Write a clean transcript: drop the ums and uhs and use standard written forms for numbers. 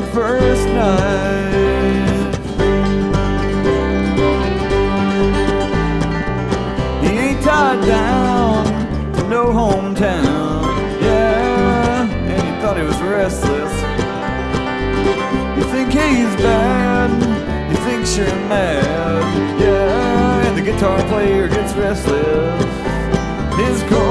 first night. He ain't tied down to no hometown, yeah, and he thought he was restless. You think he's bad, he thinks you're mad, yeah, and the guitar player gets restless. His